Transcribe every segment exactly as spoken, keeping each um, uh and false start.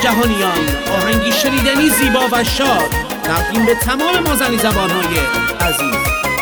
جهانیان، آهنگی شنیدنی زیبا و شاد تقدیم به تمام مازنی زبانهای عزیز.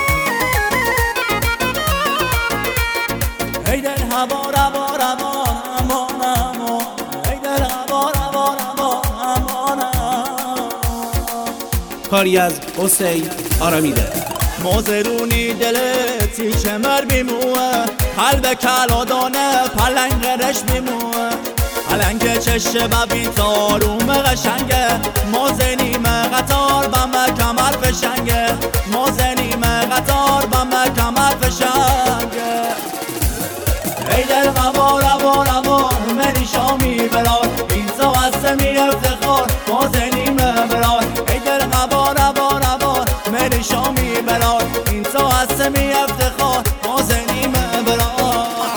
ای دل هوا روا روا امان امان، ای دل هوا روا روا امان امان. کاری از حسین آرامیده. موزرونی دلتی شمر بیموه، قلب کلادانه پلنگرش بیموه، پلنگ چشه ببی تاروم قشنگه، موزنیم قطار بمه کمر فشنگه، موزنیم قطار بمه کمر فشنگه. ای دل قبا روا روا منی شامی برای این سوسته می افتخار موزنیم برای. ای دل قبا روا روا منی شامی برای این سوسته می افتخار موزنیم برای.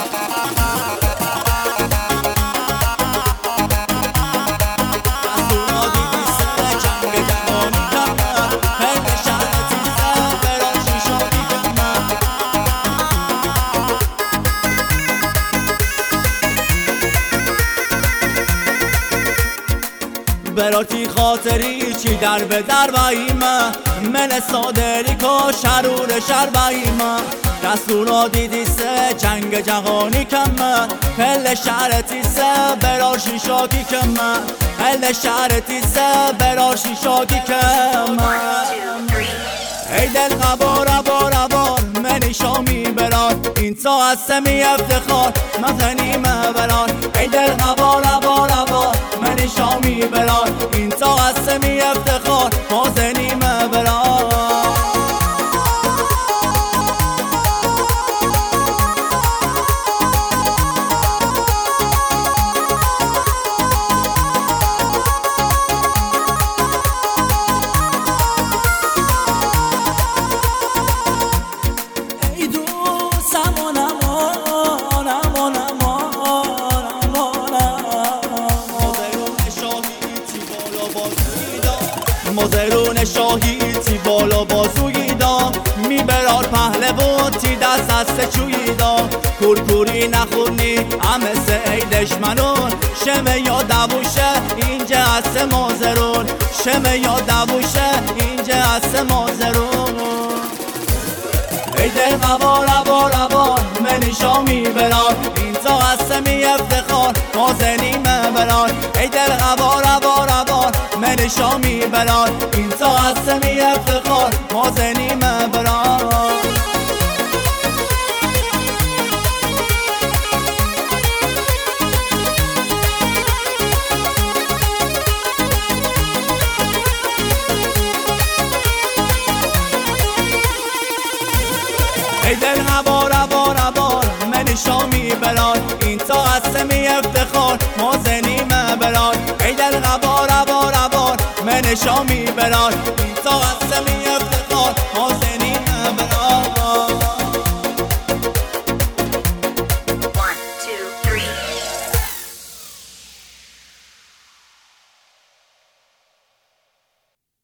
براتی خاطری چی در به در باییمه، من صادری که شرور شر باییمه، دستورا دیدی سه جنگ جهانی کمه، پل شرطی سه برار شیشاکی کمه، پل شرطی سه برار شیشاکی کمه. ای دل قبار بار بار منی شامی برار این ساعت سمی افتخار مزنیم برار. ای دل قبار بار بار منی شامی برار این ساعت سمی افتخار مزنیم برار. موزرون شاهی تی بالا بازویی دا، میبرار پهلوان تی دست دست چویی دا، کورکوری نخونی همه سه ای دشمنون، شمه یا دووشه اینجا هست موزرون، شمه یا دووشه اینجا هست موزرون. ای دل قبار بار بار منی شامی برار این تا هست می افتخار مازنیم برار. ای دل قبار بار بار منی شامی برار این تا هست می افتخار مازنیم برار. ای دل هوا روا روا منی شامی برار این تا هست می افتخار مازنیم برار. ای دل هوا روا روا منی شامی برار